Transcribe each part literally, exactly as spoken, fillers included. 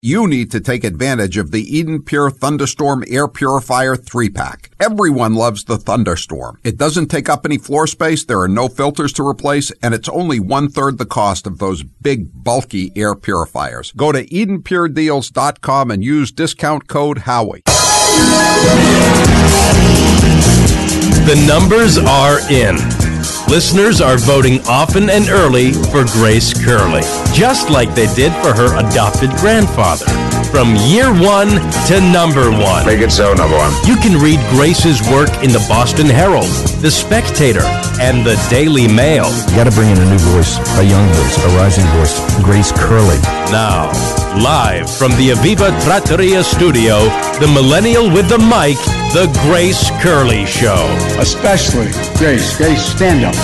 You need to take advantage of the Eden Pure Thunderstorm Air Purifier three pack. Everyone loves the Thunderstorm. It doesn't take up any floor space, there are no filters to replace, and it's only one-third the cost of those big, bulky air purifiers. Go to Eden Pure Deals dot com and use discount code Howie. The numbers are in. Listeners are voting often and early for Grace Curley, just like they did for her adopted grandfather. From year one to number one. Make it so, number one. You can read Grace's work in the Boston Herald, The Spectator, and the Daily Mail. You got to bring in a new voice, a young voice, a rising voice, Grace Curley. Now, live from the Aviva Trattoria studio, the millennial with the mic, The Grace Curley Show. Especially Grace. Grace, stand up.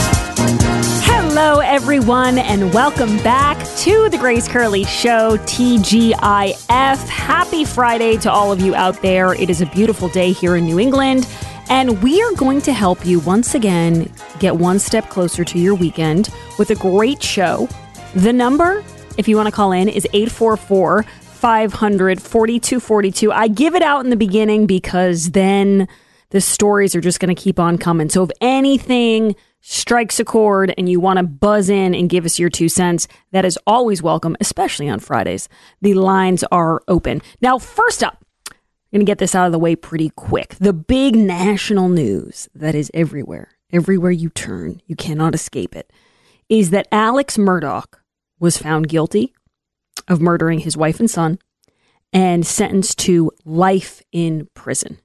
Hello, everyone, and welcome back to The Grace Curley Show, T G I F. Happy Friday to all of you out there. It is a beautiful day here in New England, and we are going to help you once again get one step closer to your weekend with a great show. The number, if you want to call in, is eight four four, five hundred, forty-two forty-two. I give it out in the beginning because then the stories are just going to keep on coming. So if anything strikes a chord and you want to buzz in and give us your two cents, that is always welcome, especially on Fridays. The lines are open. Now, first up, I'm going to get this out of the way pretty quick. The big national news that is everywhere, everywhere you turn, you cannot escape it, is that Alex Murdaugh was found guilty of murdering his wife and son and sentenced to life in prison.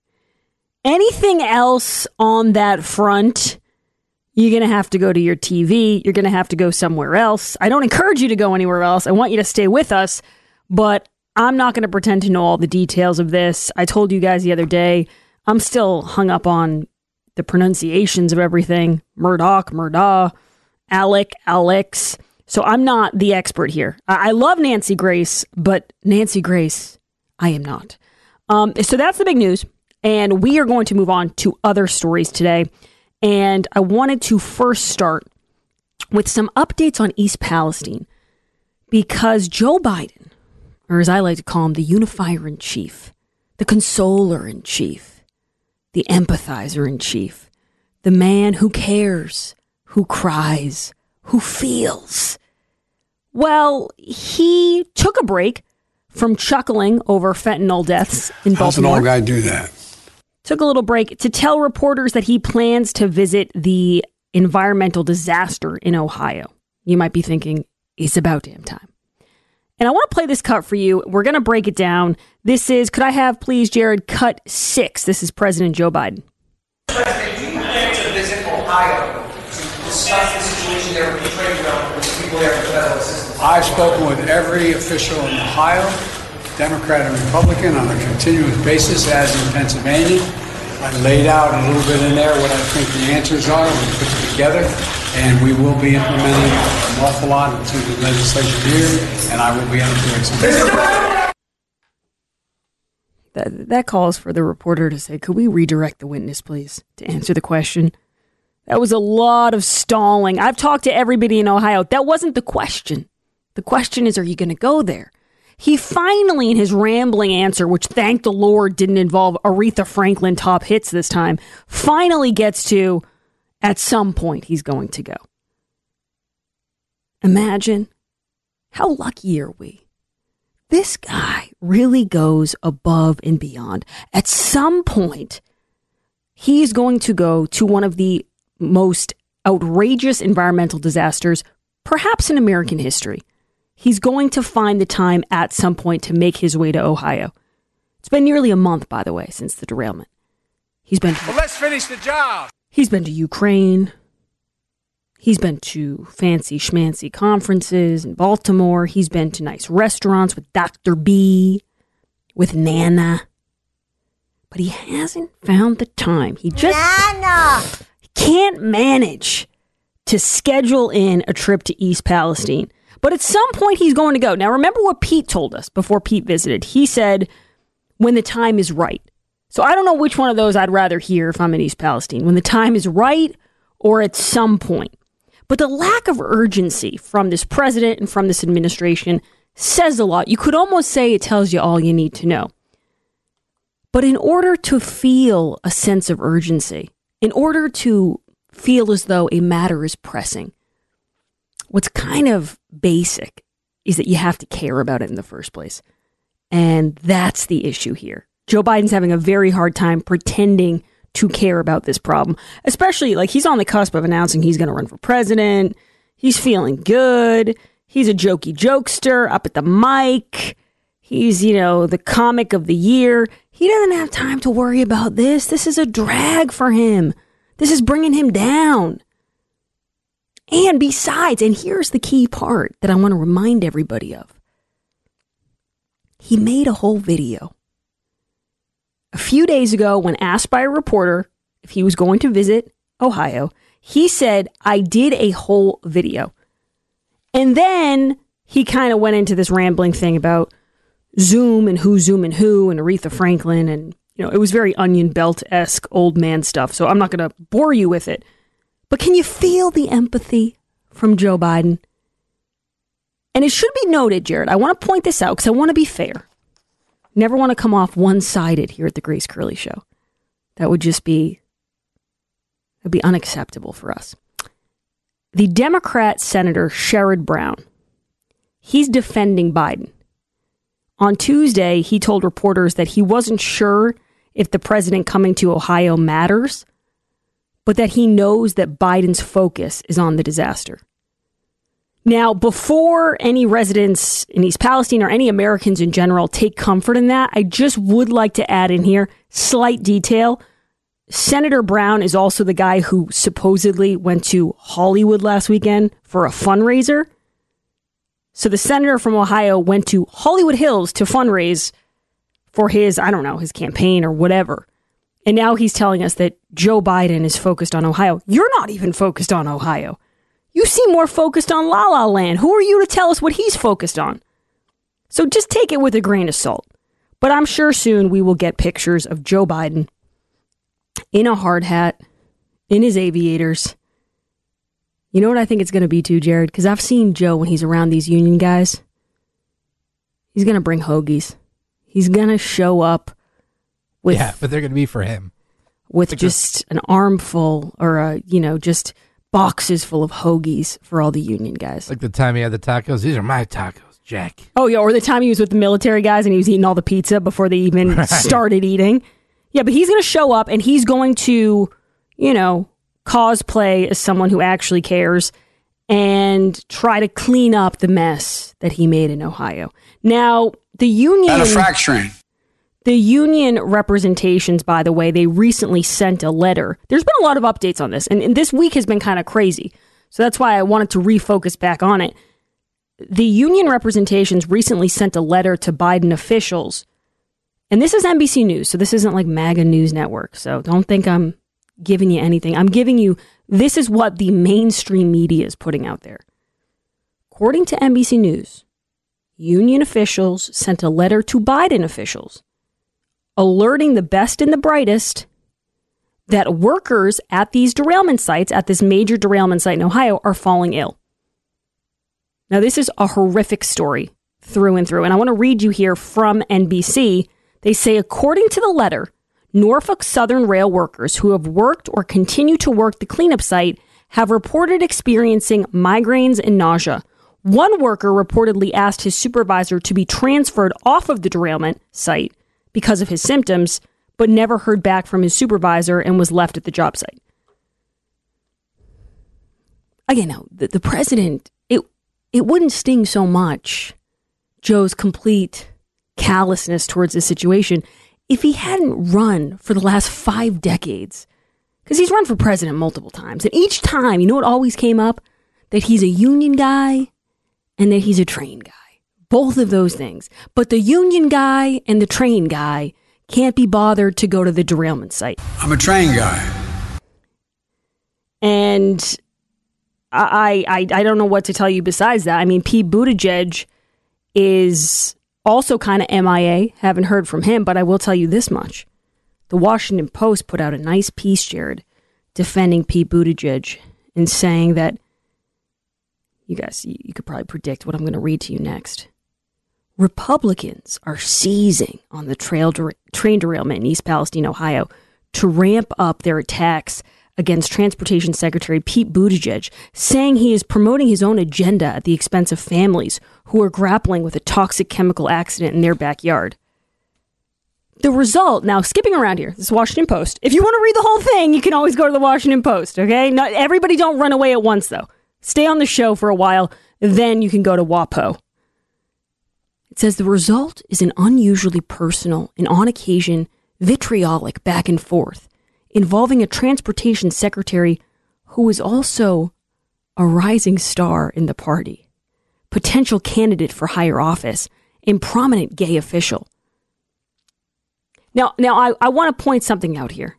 Anything else on that front, you're going to have to go to your T V. You're going to have to go somewhere else. I don't encourage you to go anywhere else. I want you to stay with us, but I'm not going to pretend to know all the details of this. I told you guys the other day, I'm still hung up on the pronunciations of everything. Murdaugh, Murdaugh, Alec, Alex. So I'm not the expert here. I, I love Nancy Grace, but Nancy Grace, I am not. Um, so that's the big news. And we are going to move on to other stories today. And I wanted to first start with some updates on East Palestine, because Joe Biden, or as I like to call him, the unifier in chief, the consoler in chief, the empathizer in chief, the man who cares, who cries, who feels. Well, he took a break from chuckling over fentanyl deaths in Baltimore. How's an old guy do that? Took a little break to tell reporters that he plans to visit the environmental disaster in Ohio. You might be thinking, it's about damn time. And I want to play this cut for you. We're going to break it down. This is, could I have, please, Jared, cut six. This is President Joe Biden. President, do you plan to visit Ohio to discuss the situation there with the trade realm with the people there for federal assistance? I've spoken with every official in Ohio, Democrat and Republican, on a continuous basis, as in Pennsylvania. I laid out a little bit in there what I think the answers are. We put it together, and we will be implementing an awful lot into the legislation here, and I will be entering some. That, that calls for the reporter to say, could we redirect the witness, please, to answer the question? That was a lot of stalling. I've talked to everybody in Ohio. That wasn't the question. The question is, are you going to go there? He finally, in his rambling answer, which thank the Lord didn't involve Aretha Franklin top hits this time, finally gets to, at some point, he's going to go. Imagine, how lucky are we? This guy really goes above and beyond. At some point, he's going to go to one of the most outrageous environmental disasters, perhaps in American history. He's going to find the time at some point to make his way to Ohio. It's been nearly a month, by the way, since the derailment. He's been to, Well, let's finish the job. He's been to Ukraine. He's been to fancy schmancy conferences in Baltimore. He's been to nice restaurants with Doctor B, with Nana. But he hasn't found the time. He just Nana. can't manage to schedule in a trip to East Palestine. But at some point, he's going to go. Now, remember what Pete told us before Pete visited. He said, when the time is right. So I don't know which one of those I'd rather hear if I'm in East Palestine. When the time is right or at some point. But the lack of urgency from this president and from this administration says a lot. You could almost say it tells you all you need to know. But in order to feel a sense of urgency, in order to feel as though a matter is pressing, what's kind of basic is that you have to care about it in the first place. And that's the issue here. Joe Biden's having a very hard time pretending to care about this problem, especially like he's on the cusp of announcing he's going to run for president. He's feeling good. He's a jokey jokester up at the mic. He's, you know, the comic of the year. He doesn't have time to worry about this. This is a drag for him. This is bringing him down. And besides, and here's the key part that I want to remind everybody of. He made a whole video. A few days ago, when asked by a reporter if he was going to visit Ohio, he said, I did a whole video. And then he kind of went into this rambling thing about Zoom and who's Zooming who and Aretha Franklin. And, you know, it was very Onion Belt-esque old man stuff. So I'm not going to bore you with it. But can you feel the empathy from Joe Biden? And it should be noted, Jared, I want to point this out because I want to be fair. Never want to come off one-sided here at the Grace Curley Show. That would just be, it'd be unacceptable for us. The Democrat Senator Sherrod Brown, he's defending Biden. On Tuesday, he told reporters that he wasn't sure if the president coming to Ohio matters, but that he knows that Biden's focus is on the disaster. Now, before any residents in East Palestine or any Americans in general take comfort in that, I just would like to add in here, slight detail. Senator Brown is also the guy who supposedly went to Hollywood last weekend for a fundraiser. So the senator from Ohio went to Hollywood Hills to fundraise for his, I don't know, his campaign or whatever. And now he's telling us that Joe Biden is focused on Ohio. You're not even focused on Ohio. You seem more focused on La La Land. Who are you to tell us what he's focused on? So just take it with a grain of salt. But I'm sure soon we will get pictures of Joe Biden in a hard hat, in his aviators. You know what I think it's going to be too, Jared? Because I've seen Joe when he's around these union guys. He's going to bring hoagies. He's going to show up with... Yeah, but they're going to be for him. With like just a, an armful or, a, you know, just... boxes full of hoagies for all the union guys. Like the time he had the tacos. These are my tacos, Jack. Oh, yeah. Or the time he was with the military guys and he was eating all the pizza before they even right. started eating. Yeah, but he's going to show up and he's going to, you know, cosplay as someone who actually cares and try to clean up the mess that he made in Ohio. Now, the union... Manufacturing. The union representations, by the way, they recently sent a letter. There's been a lot of updates on this, and, and this week has been kind of crazy. So that's why I wanted to refocus back on it. The union representations recently sent a letter to Biden officials, and this is N B C News, so this isn't like MAGA News Network, so don't think I'm giving you anything. I'm giving you, this is what the mainstream media is putting out there. According to N B C News, union officials sent a letter to Biden officials alerting the best and the brightest that workers at these derailment sites, at this major derailment site in Ohio, are falling ill. Now, this is a horrific story through and through, and I want to read you here from N B C. They say, according to the letter, Norfolk Southern rail workers who have worked or continue to work the cleanup site have reported experiencing migraines and nausea. One worker reportedly asked his supervisor to be transferred off of the derailment site because of his symptoms, but never heard back from his supervisor and was left at the job site. Again, now, the, the president, it it wouldn't sting so much, Joe's complete callousness towards the situation, if he hadn't run for the last five decades. Because he's run for president multiple times. And each time, you know what always came up? That he's a union guy and that he's a train guy. Both of those things. But the union guy and the train guy can't be bothered to go to the derailment site. I'm a train guy. And I, I, I don't know what to tell you besides that. I mean, Pete Buttigieg is also kind of M I A. Haven't heard from him, but I will tell you this much. The Washington Post put out a nice piece, Jared, defending Pete Buttigieg and saying that, you guys, you, you could probably predict what I'm going to read to you next. Republicans are seizing on the trail der- train derailment in East Palestine, Ohio, to ramp up their attacks against Transportation Secretary Pete Buttigieg, saying he is promoting his own agenda at the expense of families who are grappling with a toxic chemical accident in their backyard. The result, now skipping around here, this is Washington Post. If you want to read the whole thing, you can always go to the Washington Post, okay? Not everybody don't run away at once, though. Stay on the show for a while, then you can go to WAPO. It says the result is an unusually personal and on occasion vitriolic back and forth involving a transportation secretary who is also a rising star in the party, potential candidate for higher office, and prominent gay official. Now, now I, I want to point something out here.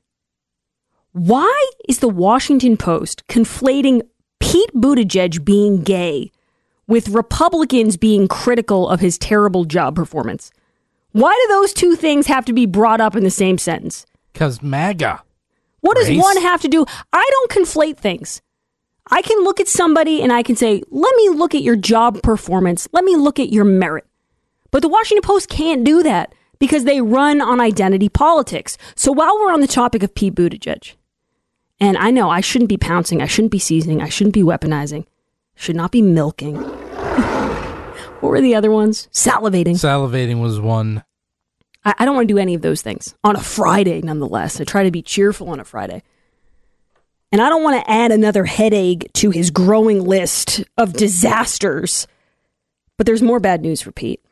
Why is the Washington Post conflating Pete Buttigieg being gay with Republicans being critical of his terrible job performance? Why do those two things have to be brought up in the same sentence? Because MAGA. What does Race? one have to do? I don't conflate things. I can look at somebody and I can say, let me look at your job performance. Let me look at your merit. But the Washington Post can't do that because they run on identity politics. So while we're on the topic of Pete Buttigieg, and I know I shouldn't be pouncing, I shouldn't be seasoning, I shouldn't be weaponizing, should not be milking. What were the other ones? Salivating. Salivating was one. I, I don't want to do any of those things on a Friday, nonetheless. I try to be cheerful on a Friday. And I don't want to add another headache to his growing list of disasters. But there's more bad news for Pete.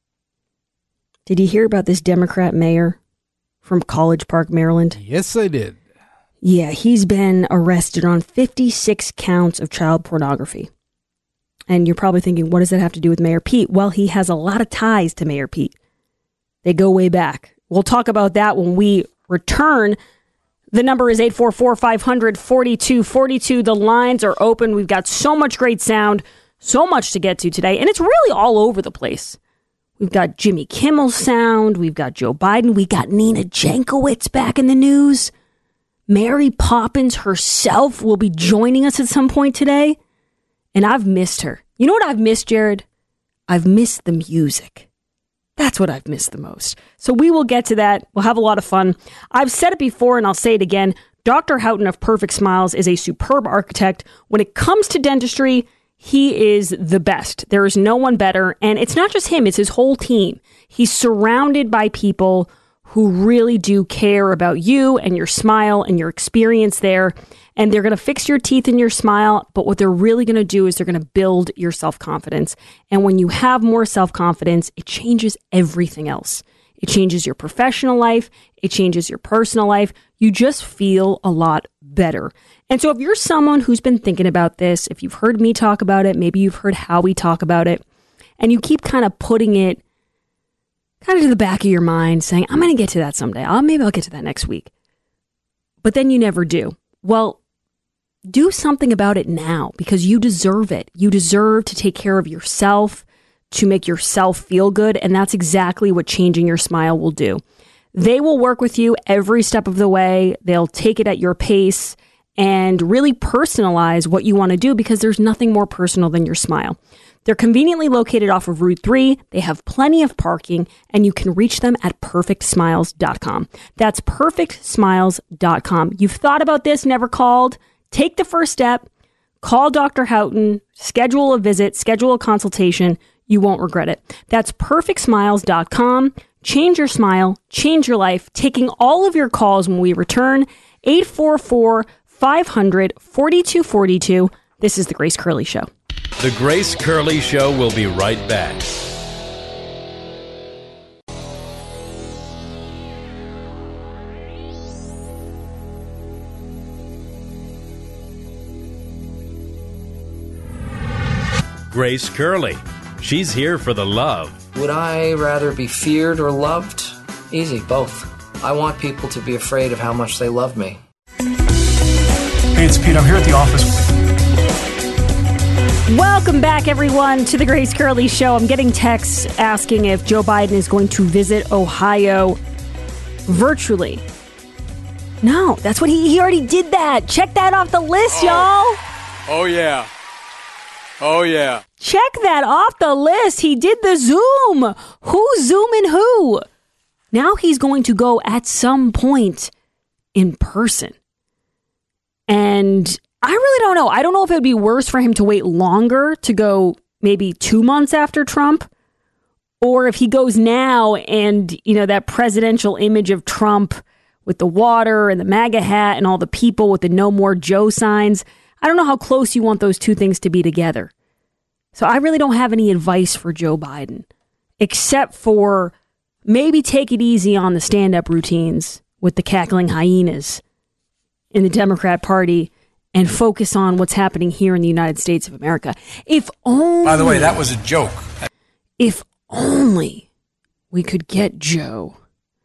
Did you hear about this Democrat mayor from College Park, Maryland? Yes, I did. Yeah, he's been arrested on fifty-six counts of child pornography. And you're probably thinking, what does that have to do with Mayor Pete? Well, he has a lot of ties to Mayor Pete. They go way back. We'll talk about that when we return. The number is eight four four, five hundred, forty-two forty-two. The lines are open. We've got so much great sound, so much to get to today. And it's really all over the place. We've got Jimmy Kimmel's sound. We've got Joe Biden. We got Nina Jankowicz back in the news. Mary Poppins herself will be joining us at some point today. And I've missed her. You know what I've missed, Jared? I've missed the music. That's what I've missed the most. So we will get to that. We'll have a lot of fun. I've said it before and I'll say it again. Doctor Houghton of Perfect Smiles is a superb architect. When it comes to dentistry, he is the best. There is no one better. And it's not just him, it's his whole team. He's surrounded by people who really do care about you and your smile and your experience there. And they're going to fix your teeth and your smile. But what they're really going to do is they're going to build your self-confidence. And when you have more self-confidence, it changes everything else. It changes your professional life. It changes your personal life. You just feel a lot better. And so if you're someone who's been thinking about this, if you've heard me talk about it, maybe you've heard how we talk about it, and you keep kind of putting it kind of to the back of your mind, saying, I'm going to get to that someday. I'll, maybe I'll get to that next week. But then you never do. Well, do something about it now because you deserve it. You deserve to take care of yourself, to make yourself feel good. And that's exactly what Changing Your Smile will do. They will work with you every step of the way. They'll take it at your pace and really personalize what you want to do because there's nothing more personal than your smile. They're conveniently located off of Route three. They have plenty of parking, and you can reach them at perfect smiles dot com. That's perfect smiles dot com. You've thought about this, never called? Take the first step. Call Doctor Houghton, schedule a visit, schedule a consultation. You won't regret it. That's perfect smiles dot com. Change your smile, change your life. Taking all of your calls when we return. eight four four, five hundred, forty-two forty-two. This is The Grace Curley Show. The Grace Curley Show will be right back. Grace Curley. She's here for the love. Would I rather be feared or loved? Easy, both. I want people to be afraid of how much they love me. Hey, it's Pete. I'm here at the office. Welcome back, everyone, to the Grace Curley Show. I'm getting texts asking if Joe Biden is going to visit Ohio virtually. No, that's what he, he already did that. Check that off the list, oh. y'all. Oh, yeah. Oh, yeah. Check that off the list. He did the Zoom. Who's Zooming who? Now he's going to go at some point in person. And I really don't know. I don't know if it would be worse for him to wait longer to go maybe two months after Trump, or if he goes now and, you know, that presidential image of Trump with the water and the MAGA hat and all the people with the No More Joe signs. I don't know how close you want those two things to be together. So I really don't have any advice for Joe Biden, except for maybe take it easy on the stand-up routines with the cackling hyenas in the Democrat Party and focus on what's happening here in the United States of America. If only... By the way, that was a joke. If only we could get Joe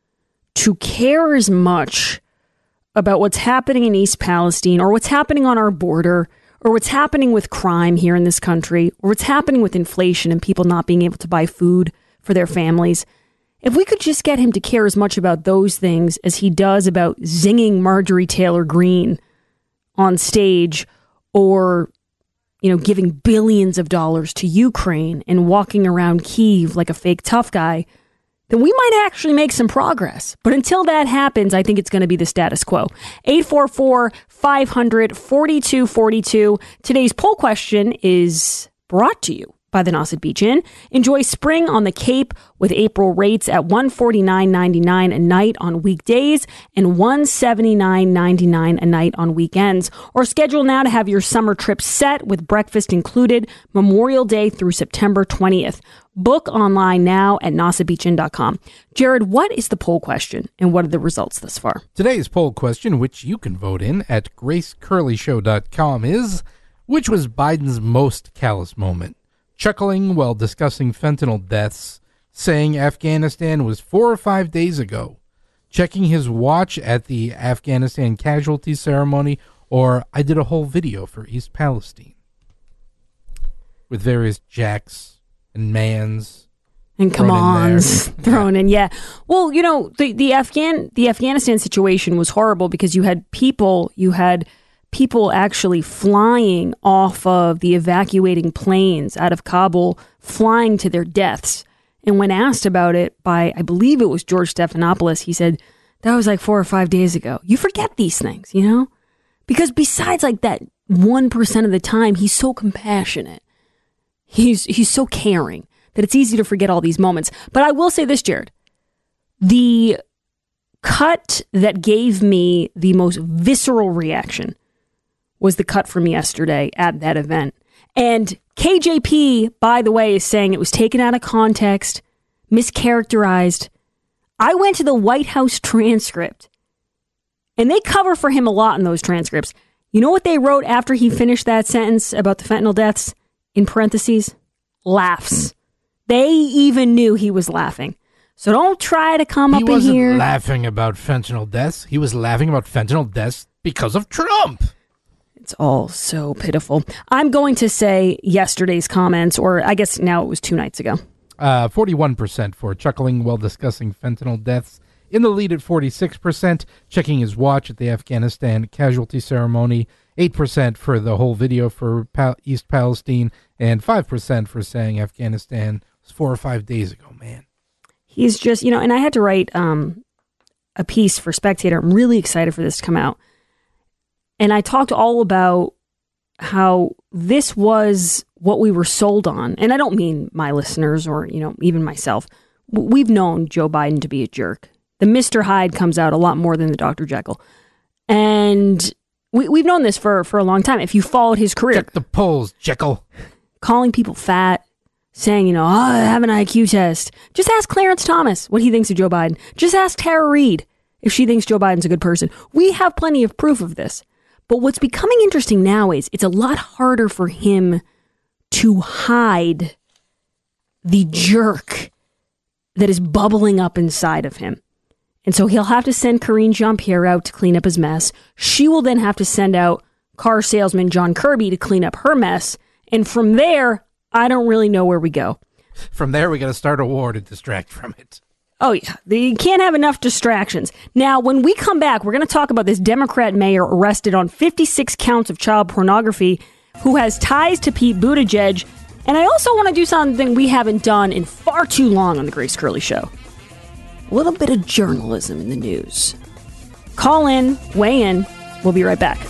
to care as much about what's happening in East Palestine or what's happening on our border or what's happening with crime here in this country or what's happening with inflation and people not being able to buy food for their families. If we could just get him to care as much about those things as he does about zinging Marjorie Taylor Greene on stage or, you know, giving billions of dollars to Ukraine and walking around Kyiv like a fake tough guy, then we might actually make some progress. But until that happens, I think it's going to be the status quo. eight four four, five hundred, forty-two forty-two. Today's poll question is brought to you by the Nauset Beach Inn. Enjoy spring on the Cape with April rates at one hundred forty-nine dollars and ninety-nine cents a night on weekdays and one hundred seventy-nine dollars and ninety-nine cents a night on weekends. Or schedule now to have your summer trip set with breakfast included Memorial Day through September twentieth. Book online now at nauset beach inn dot com. Jared, what is the poll question and what are the results thus far? Today's poll question, which you can vote in at grace curley show dot com, is, which was Biden's most callous moment? Chuckling while discussing fentanyl deaths, saying Afghanistan was four or five days ago, checking his watch at the Afghanistan casualty ceremony, or I did a whole video for East Palestine with various jacks and mans and come ons thrown in. Yeah. Well, you know, the, the Afghan, the Afghanistan situation was horrible because you had people, you had people actually flying off of the evacuating planes out of Kabul, flying to their deaths. And when asked about it by, I believe it was George Stephanopoulos, he said, that was like four or five days ago. You forget these things, you know, because besides like that one percent of the time, he's so compassionate. He's he's so caring that it's easy to forget all these moments. But I will say this, Jared, the cut that gave me the most visceral reaction was the cut from yesterday at that event. And K J P, by the way, is saying it was taken out of context, mischaracterized. I went to the White House transcript, and they cover for him a lot in those transcripts. You know what they wrote after he finished that sentence about the fentanyl deaths? In parentheses, laughs. They even knew he was laughing. So don't try to come he up in here. He wasn't laughing about fentanyl deaths. He was laughing about fentanyl deaths because of Trump. It's all so pitiful. I'm going to say yesterday's comments, or I guess now it was two nights ago. Uh, forty-one percent for chuckling while discussing fentanyl deaths. In the lead at forty-six percent, checking his watch at the Afghanistan casualty ceremony. eight percent for the whole video for Pal- East Palestine, and five percent for saying Afghanistan was four or five days ago, man. He's just, you know, and I had to write um, a piece for Spectator. I'm really excited for this to come out. And I talked all about how this was what we were sold on. And I don't mean my listeners or, you know, even myself. We've known Joe Biden to be a jerk. The Mister Hyde comes out a lot more than the Doctor Jekyll. And we, we've known this for, for a long time. If you followed his career. Check the polls, Jekyll. Calling people fat, saying, you know, oh, I have an I Q test. Just ask Clarence Thomas what he thinks of Joe Biden. Just ask Tara Reid if she thinks Joe Biden's a good person. We have plenty of proof of this. But what's becoming interesting now is it's a lot harder for him to hide the jerk that is bubbling up inside of him. And so he'll have to send Karine Jean-Pierre out to clean up his mess. She will then have to send out car salesman John Kirby to clean up her mess. And from there, I don't really know where we go. From there, we got to start a war to distract from it. Oh, yeah. You can't have enough distractions. Now, when we come back, we're going to talk about this Democrat mayor arrested on fifty-six counts of child pornography who has ties to Pete Buttigieg And I also want to do something we haven't done in far too long on the Grace Curley Show. A little bit of journalism in the news. Call in, weigh in. We'll be right back.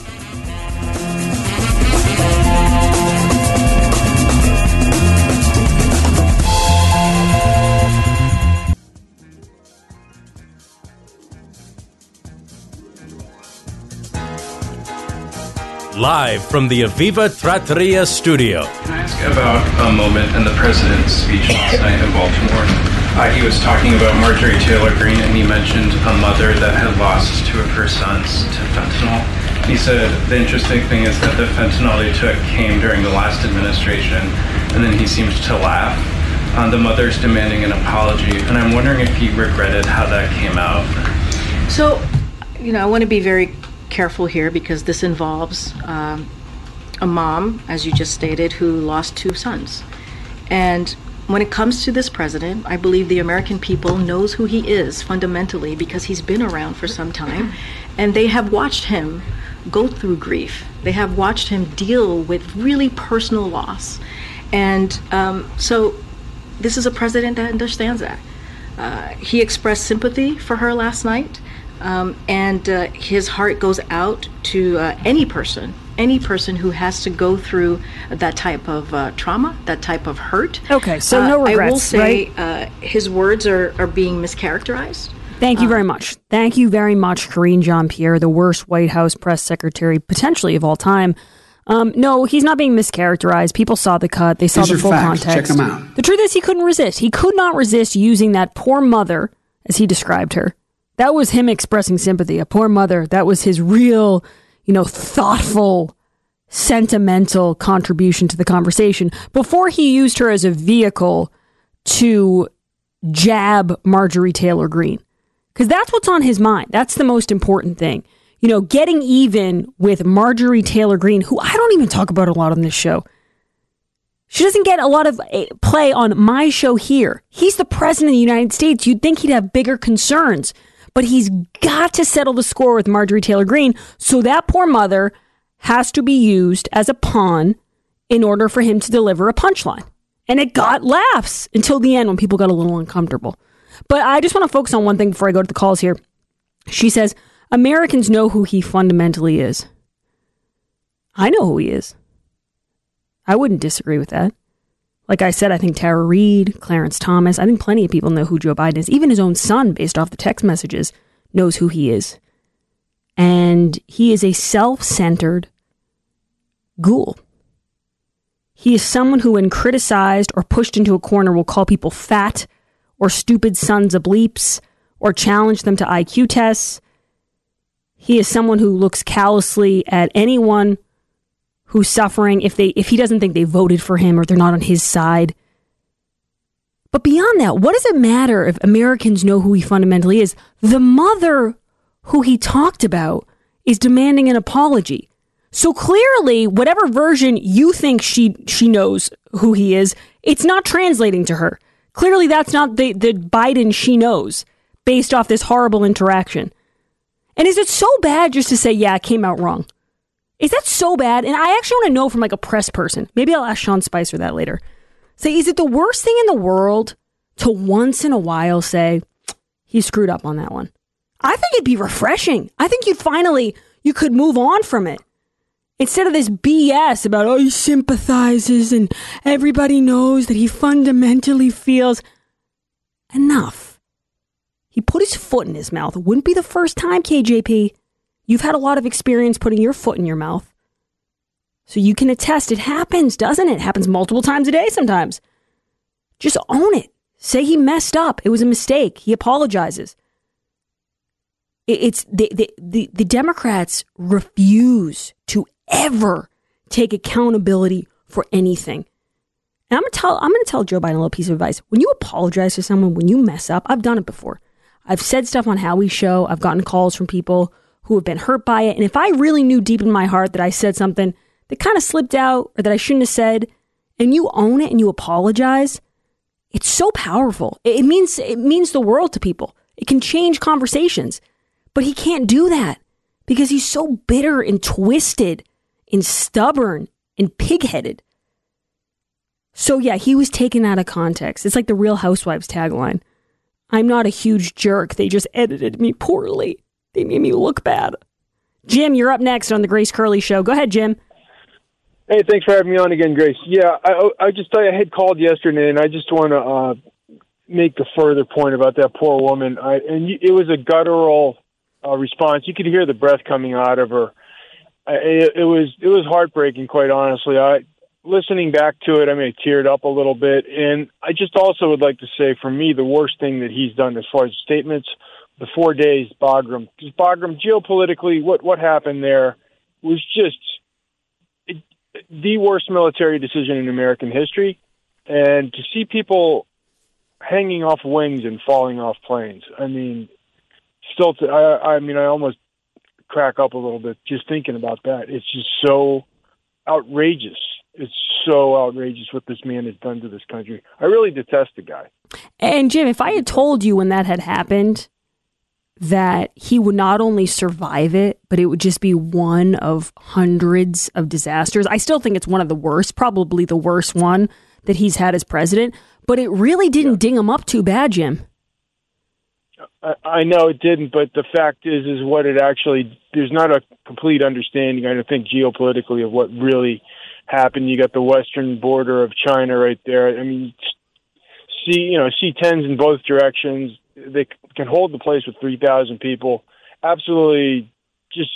Live from the Aviva Trattoria studio. Can I ask about a moment in the president's speech last night in Baltimore? Uh, he was talking about Marjorie Taylor Greene, and he mentioned a mother that had lost two of her sons to fentanyl. He said the interesting thing is that the fentanyl they took came during the last administration, and then he seemed to laugh. Um, the mother's demanding an apology, and I'm wondering if he regretted how that came out. So, you know, I want to be very careful here because this involves um, a mom, as you just stated, who lost two sons. And when it comes to this president, I believe the American people knows who he is fundamentally because he's been around for some time, and they have watched him go through grief. They have watched him deal with really personal loss. And um, so this is a president that understands that. Uh, he expressed sympathy for her last night. Um, and uh, his heart goes out to uh, any person, any person who has to go through that type of uh, trauma, that type of hurt. Okay, so no regrets, I will say right? uh, his words are, are being mischaracterized. Thank you uh, very much. Thank you very much, Karine Jean-Pierre, the worst White House press secretary potentially of all time. Um, no, he's not being mischaracterized. People saw the cut. They saw These the are full facts. context. Check them out. The truth is he couldn't resist. He could not resist using that poor mother, as he described her. That was him expressing sympathy. A poor mother. That was his real, you know, thoughtful, sentimental contribution to the conversation before he used her as a vehicle to jab Marjorie Taylor Greene. Because that's what's on his mind. That's the most important thing. You know, getting even with Marjorie Taylor Greene, who I don't even talk about a lot on this show. She doesn't get a lot of play on my show here. He's the president of the United States. You'd think he'd have bigger concerns. But he's got to settle the score with Marjorie Taylor Greene, so that poor mother has to be used as a pawn in order for him to deliver a punchline. And it got laughs until the end when people got a little uncomfortable. But I just want to focus on one thing before I go to the calls here. She says, Americans know who he fundamentally is. I know who he is. I wouldn't disagree with that. Like I said, I think Tara Reid, Clarence Thomas, I think plenty of people know who Joe Biden is. Even his own son, based off the text messages, knows who he is. And he is a self-centered ghoul. He is someone who, when criticized or pushed into a corner, will call people fat or stupid sons of bleeps or challenge them to I Q tests. He is someone who looks callously at anyone who's suffering if they if he doesn't think they voted for him or they're not on his side. But beyond that, what does it matter if Americans know who he fundamentally is? The mother who he talked about is demanding an apology. So clearly, whatever version you think she she knows who he is, it's not translating to her. Clearly, that's not the, the Biden she knows based off this horrible interaction. And is it so bad just to say, yeah, it came out wrong? Is that so bad? And I actually want to know from like a press person. Maybe I'll ask Sean Spicer that later. Say, is it the worst thing in the world to once in a while say, he screwed up on that one? I think it'd be refreshing. I think you'd finally, you could move on from it. Instead of this B S about, oh, he sympathizes and everybody knows that he fundamentally feels. Enough. He put his foot in his mouth. It wouldn't be the first time, K J P. You've had a lot of experience putting your foot in your mouth. So you can attest it happens, doesn't it? It happens multiple times a day sometimes. Just own it. Say he messed up. It was a mistake. He apologizes. It's the, the, the, the Democrats refuse to ever take accountability for anything. And I'm gonna tell I'm gonna tell Joe Biden a little piece of advice. When you apologize to someone, when you mess up, I've done it before. I've said stuff on Howie's show. I've gotten calls from people who have been hurt by it. And if I really knew deep in my heart that I said something that kind of slipped out or that I shouldn't have said, and you own it and you apologize, it's so powerful. It means it means the world to people. It can change conversations. But he can't do that because he's so bitter and twisted and stubborn and pig-headed. So yeah, he was taken out of context. It's like the Real Housewives tagline. I'm not a huge jerk. They just edited me poorly. They made me look bad. Jim, you're up next on the Grace Curley Show. Go ahead, Jim. Hey, thanks for having me on again, Grace. Yeah, I, I just thought I had called yesterday, and I just want to uh, make a further point about that poor woman. I, and it was a guttural uh, response. You could hear the breath coming out of her. I, it, it was it was heartbreaking, quite honestly. I listening back to it, I mean, I teared up a little bit, and I just also would like to say, for me, the worst thing that he's done as far as statements, the four days Bagram, because Bagram geopolitically, what what happened there was just it, the worst military decision in American history, and to see people hanging off wings and falling off planes, I mean, still, to, I, I mean, I almost crack up a little bit just thinking about that. It's just so outrageous. It's so outrageous what this man has done to this country. I really detest the guy. And Jim, if I had told you when that had happened that he would not only survive it, but it would just be one of hundreds of disasters, I still think it's one of the worst, probably the worst one that he's had as president, but it really didn't yeah. ding him up too bad, Jim. I, I know it didn't, but the fact is, is what it actually, there's not a complete understanding, I don't think, geopolitically of what really happened. You got the western border of China right there. I mean, see, you know, C tens in both directions. They can hold the place with three thousand people. Absolutely, just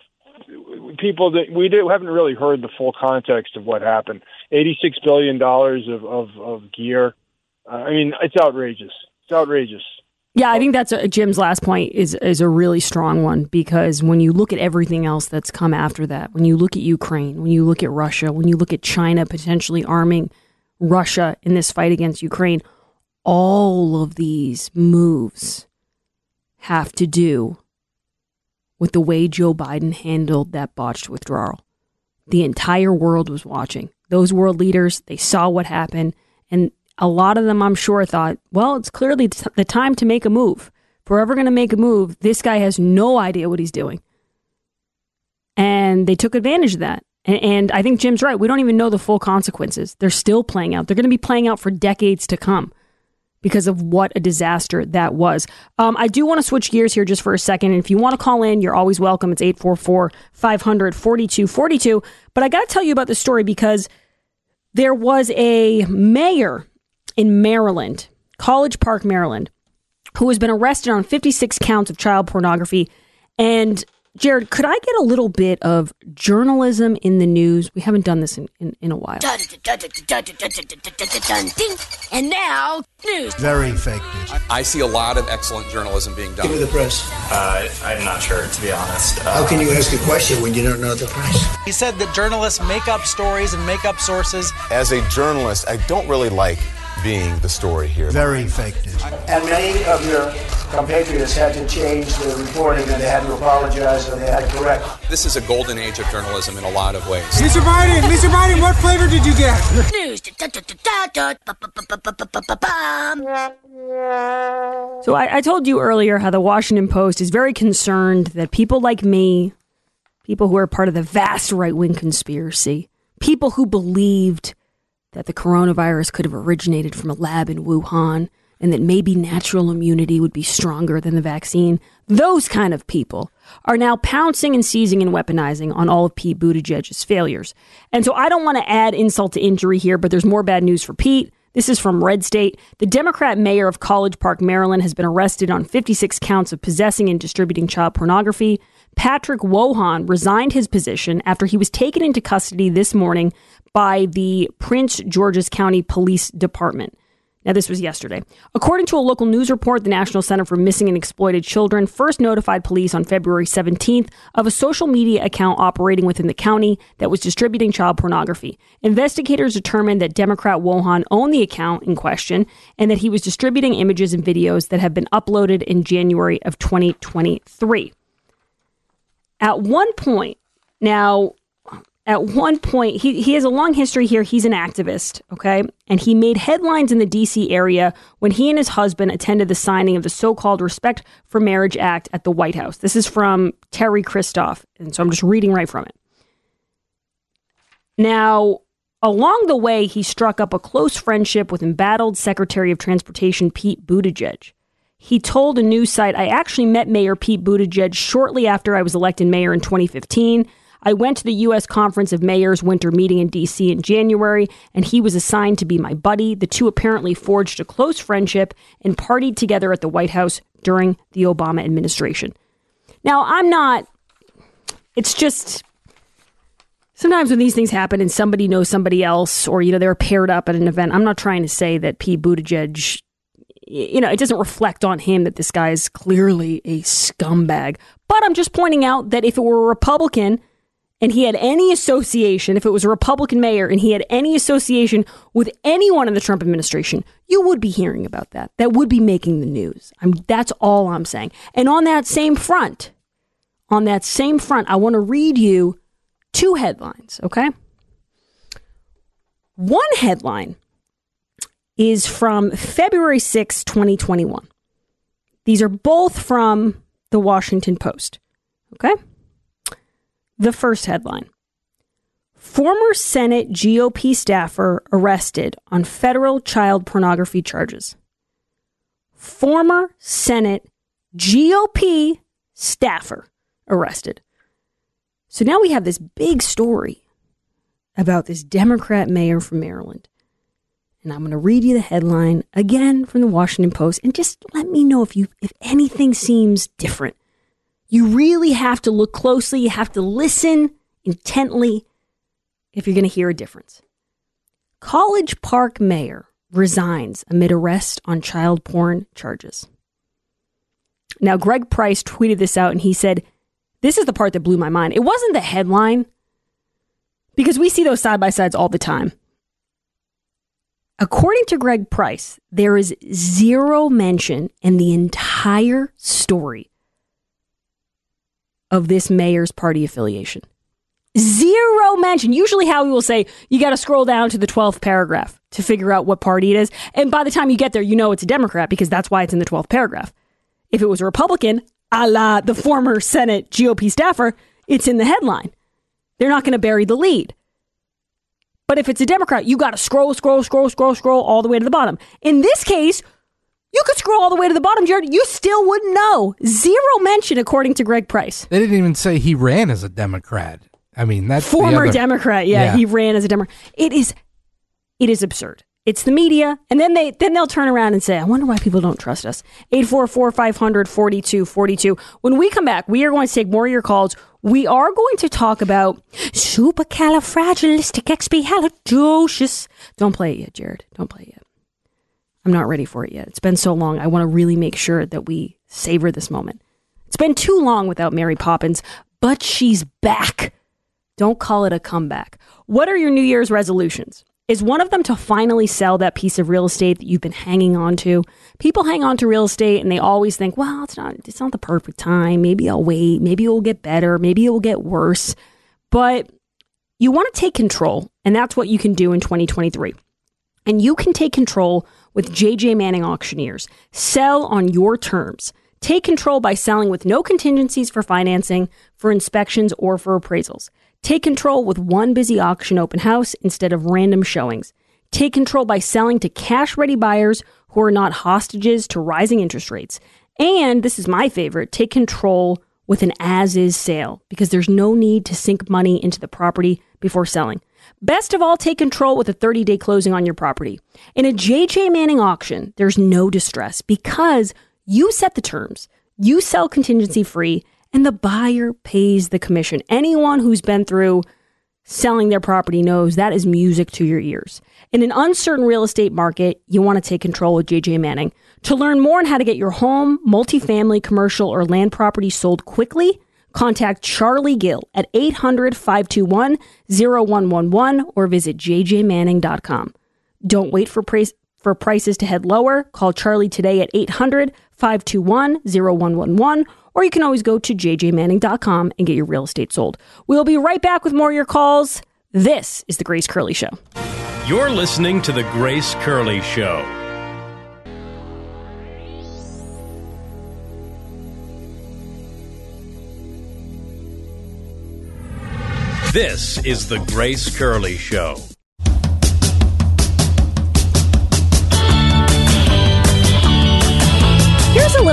people that we do, haven't really heard the full context of what happened. eighty-six billion dollars of, of, of gear. Uh, I mean, it's outrageous. It's outrageous. Yeah, I think that's a, Jim's last point is is a really strong one, because when you look at everything else that's come after that, when you look at Ukraine, when you look at Russia, when you look at China potentially arming Russia in this fight against Ukraine, all of these moves have to do with the way Joe Biden handled that botched withdrawal. The entire world was watching. Those world leaders, they saw what happened, and a lot of them, I'm sure, thought, well, it's clearly t- the time to make a move. If we're ever going to make a move, this guy has no idea what he's doing. And they took advantage of that. And, and I think Jim's right. We don't even know the full consequences. They're still playing out. They're going to be playing out for decades to come because of what a disaster that was. Um, I do want to switch gears here just for a second. And if you want to call in, you're always welcome. It's eight four four, five hundred, forty-two forty-two. But I got to tell you about this story because there was a mayor in Maryland, College Park, Maryland, who has been arrested on fifty-six counts of child pornography. And Jared, could I get a little bit of journalism in the news? We haven't done this in, in, in a while. And now, news. Very fake news. I see a lot of excellent journalism being done. Give me the press. Uh, I'm not sure, to be honest. Uh, How can you ask a question when you don't know the press? He said that journalists make up stories and make up sources. As a journalist, I don't really like being the story here. Very fake news. And many of your compatriots had to change the reporting, and they had to apologize, and they had to correct. This is a golden age of journalism in a lot of ways. Mister Biden, Mister Biden, what flavor did you get? News. So I, I told you earlier how the Washington Post is very concerned that people like me, people who are part of the vast right-wing conspiracy, people who believed that the coronavirus could have originated from a lab in Wuhan and that maybe natural immunity would be stronger than the vaccine, those kind of people are now pouncing and seizing and weaponizing on all of Pete Buttigieg's failures. And so I don't want to add insult to injury here, but there's more bad news for Pete. This is from Red State. The Democrat mayor of College Park, Maryland, has been arrested on fifty-six counts of possessing and distributing child pornography. Patrick Wohan resigned his position after he was taken into custody this morning by the Prince George's County Police Department. Now, this was yesterday. According to a local news report, the National Center for Missing and Exploited Children first notified police on February seventeenth of a social media account operating within the county that was distributing child pornography. Investigators determined that Democrat Wohan owned the account in question and that he was distributing images and videos that had been uploaded in January of twenty twenty-three. At one point, now... At one point, he, he has a long history here. He's an activist, okay? And he made headlines in the D C area when he and his husband attended the signing of the so-called Respect for Marriage Act at the White House. This is from Terry Christoph, and so I'm just reading right from it. Now, Along the way, he struck up a close friendship with embattled Secretary of Transportation Pete Buttigieg. He told a news site, I actually met Mayor Pete Buttigieg shortly after I was elected mayor in twenty fifteen. I went to the U S Conference of Mayors winter meeting in D C in January, and he was assigned to be my buddy. The two apparently forged a close friendship and partied together at the White House during the Obama administration. Now, I'm not, it's just, sometimes when these things happen and somebody knows somebody else, or, you know, they're paired up at an event, I'm not trying to say that Pete Buttigieg, you know, it doesn't reflect on him that this guy is clearly a scumbag. But I'm just pointing out that if it were a Republican and he had any association, if it was a Republican mayor and he had any association with anyone in the Trump administration, you would be hearing about that. That would be making the news. I'm, that's all I'm saying. And on that same front, on that same front, I want to read you two headlines, okay? One headline is from February sixth, twenty twenty-one. These are both from the Washington Post, okay? The first headline: former Senate G O P staffer arrested on federal child pornography charges. Former Senate G O P staffer arrested. So now we have this big story about this Democrat mayor from Maryland. And I'm going to read you the headline again from the Washington Post, and just let me know if you if anything seems different. You really have to look closely. You have to listen intently if you're going to hear a difference. College Park mayor resigns amid arrest on child porn charges. Now, Greg Price tweeted this out, and he said, this is the part that blew my mind. It wasn't the headline, because we see those side-by-sides all the time. According to Greg Price, there is zero mention in the entire story of this mayor's party affiliation. Zero mention. Usually how we will say, you got to scroll down to the twelfth paragraph to figure out what party it is. And by the time you get there, you know it's a Democrat, because that's why it's in the twelfth paragraph. If it was a Republican, a la the former Senate G O P staffer, it's in the headline. They're not going to bury the lead. But if it's a Democrat, you got to scroll, scroll, scroll, scroll, scroll all the way to the bottom. In this case, you could scroll all the way to the bottom, Jared. You still wouldn't know. Zero mention, according to Greg Price. They didn't even say he ran as a Democrat. I mean, that's former the other... Democrat. Yeah, yeah, he ran as a Democrat. It is, it is absurd. It's the media, and then they then they'll turn around and say, "I wonder why people don't trust us." eight four four, five hundred, forty-two forty-two. When we come back, we are going to take more of your calls. We are going to talk about supercalifragilisticexpialidocious. Don't play it yet, Jared. Don't play it yet. I'm not ready for it yet. It's been so long. I want to really make sure that we savor this moment. It's been too long without Mary Poppins, but she's back. Don't call it a comeback. What are your New Year's resolutions? Is one of them to finally sell that piece of real estate that you've been hanging on to? People hang on to real estate and they always think, well, it's not it's not the perfect time. Maybe I'll wait. Maybe it will get better. Maybe it will get worse. But you want to take control, and that's what you can do in twenty twenty-three. And you can take control with J J Manning Auctioneers. Sell on your terms. Take control by selling with no contingencies for financing, for inspections, or for appraisals. Take control with one busy auction open house instead of random showings. Take control by selling to cash-ready buyers who are not hostages to rising interest rates. And, this is my favorite, take control with an as-is sale, because there's no need to sink money into the property before selling. Best of all, take control with a thirty-day closing on your property. In a J J Manning auction, there's no distress, because you set the terms, you sell contingency-free, and the buyer pays the commission. Anyone who's been through selling their property knows that is music to your ears. In an uncertain real estate market, you want to take control with J J Manning. To learn more on how to get your home, multifamily, commercial, or land property sold quickly, contact Charlie Gill at eight hundred, five two one, zero one one one or visit j j manning dot com. Don't wait for price, for prices to head lower. Call Charlie today at eight hundred, five two one, zero one one one, or you can always go to j j manning dot com and get your real estate sold. We'll be right back with more of your calls. This is The Grace Curley Show. You're listening to The Grace Curley Show. This is The Grace Curley Show.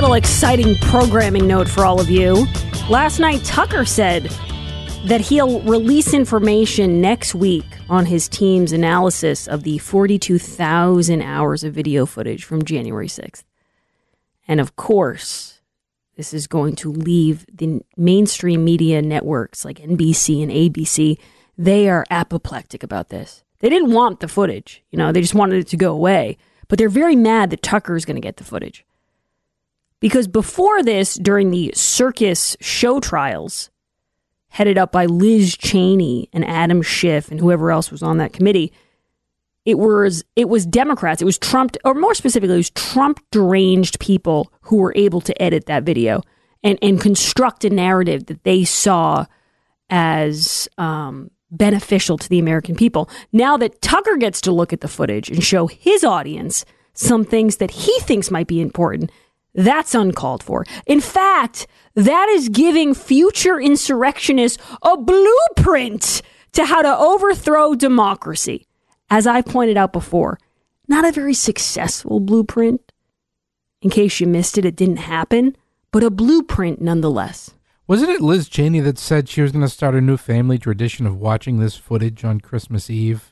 little exciting programming note for all of you. Last night, Tucker said that he'll release information next week on his team's analysis of the forty-two thousand hours of video footage from January sixth. And of course, this is going to leave the mainstream media networks like N B C and A B C. They are apoplectic about this. They didn't want the footage. You know, they just wanted it to go away. But they're very mad that Tucker's going to get the footage. Because before this, during the circus show trials, headed up by Liz Cheney and Adam Schiff and whoever else was on that committee, it was it was Democrats, it was Trump, or more specifically, it was Trump-deranged people who were able to edit that video and, and construct a narrative that they saw as um, beneficial to the American people. Now that Tucker gets to look at the footage and show his audience some things that he thinks might be important, that's uncalled for. In fact, that is giving future insurrectionists a blueprint to how to overthrow democracy. As I pointed out before, not a very successful blueprint. In case you missed it, it didn't happen, but a blueprint nonetheless. Wasn't it Liz Cheney that said she was going to start a new family tradition of watching this footage on Christmas Eve?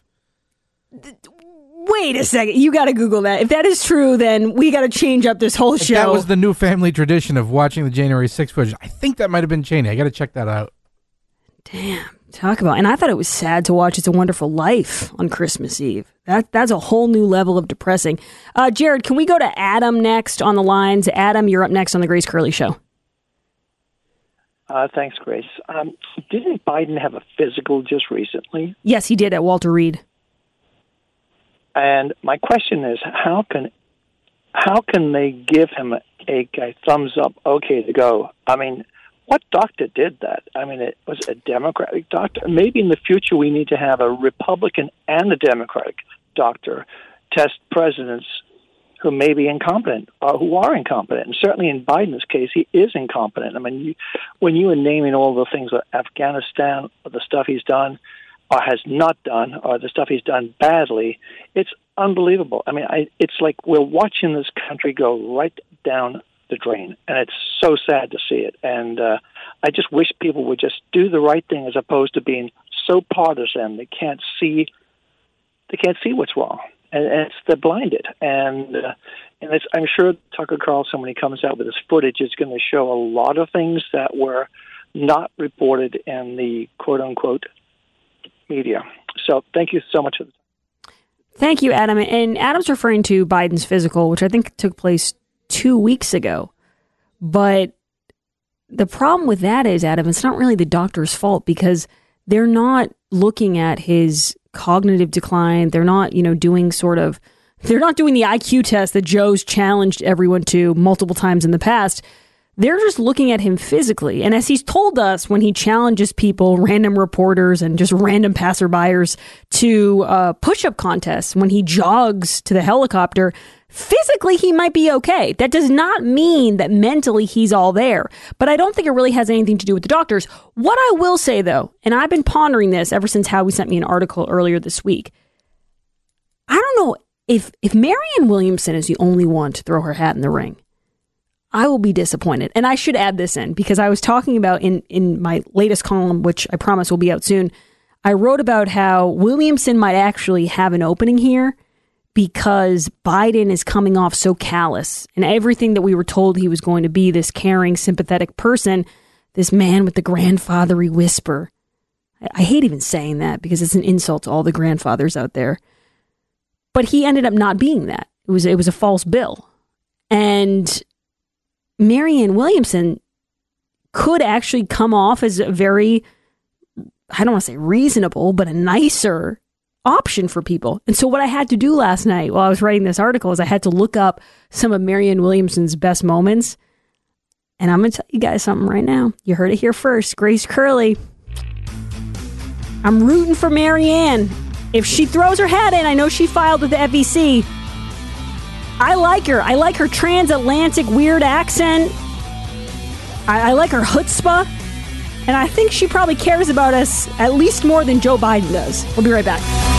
Wait a second. You got to Google that. If that is true, then we got to change up this whole If show. that was the new family tradition of watching the January sixth footage. I think that might have been Cheney. I got to check that out. Damn. Talk about, and I thought it was sad to watch It's a Wonderful Life on Christmas Eve. That That's a whole new level of depressing. Uh, Jared, can we go to Adam next on the lines? Adam, you're up next on the Grace Curley Show. Uh, thanks, Grace. Um, didn't Biden have a physical just recently? Yes, he did at Walter Reed. And my question is, how can how can they give him a, a, a thumbs up, okay to go? I mean, what doctor did that? I mean, it was a Democratic doctor. Maybe in the future we need to have a Republican and a Democratic doctor test presidents who may be incompetent or who are incompetent. And certainly in Biden's case, he is incompetent. I mean, you, when you are naming all the things like Afghanistan, or the stuff he's done or has not done, or the stuff he's done badly, it's unbelievable. I mean, I, it's like we're watching this country go right down the drain, and it's so sad to see it. And uh, I just wish people would just do the right thing as opposed to being so partisan they can't see they can't see what's wrong, and, and it's they're blinded. And uh, and it's, I'm sure Tucker Carlson, when he comes out with his footage, is going to show a lot of things that were not reported in the quote unquote media. So thank you so much for the time. Thank you, Adam. And Adam's referring to Biden's physical, which I think took place two weeks ago. But the problem with that is, Adam, it's not really the doctor's fault, because they're not looking at his cognitive decline. They're not, you know, doing sort of, they're not doing the I Q test that Joe's challenged everyone to multiple times in the past. They're just looking at him physically. And as he's told us, when he challenges people, random reporters and just random passerbyers, to uh, push-up contests, when he jogs to the helicopter, physically he might be okay. That does not mean that mentally he's all there. But I don't think it really has anything to do with the doctors. What I will say, though, and I've been pondering this ever since Howie sent me an article earlier this week, I don't know if, if Marianne Williamson is the only one to throw her hat in the ring. I will be disappointed. And I should add this in, because I was talking about in, in my latest column, which I promise will be out soon, I wrote about how Williamson might actually have an opening here because Biden is coming off so callous, and everything that we were told he was going to be, this caring, sympathetic person, this man with the grandfatherly whisper. I, I hate even saying that because it's an insult to all the grandfathers out there. But he ended up not being that. It was it was a false bill. And Marianne Williamson could actually come off as a very, I don't want to say reasonable, but a nicer option for people. And so what I had to do last night while I was writing this article is I had to look up some of Marianne Williamson's best moments. And I'm going to tell you guys something right now. You heard it here first. Grace Curley. I'm rooting for Marianne. If she throws her hat in, I know she filed with the F E C. I like her. I like her transatlantic weird accent. I, I like her chutzpah. And I think she probably cares about us at least more than Joe Biden does. We'll be right back.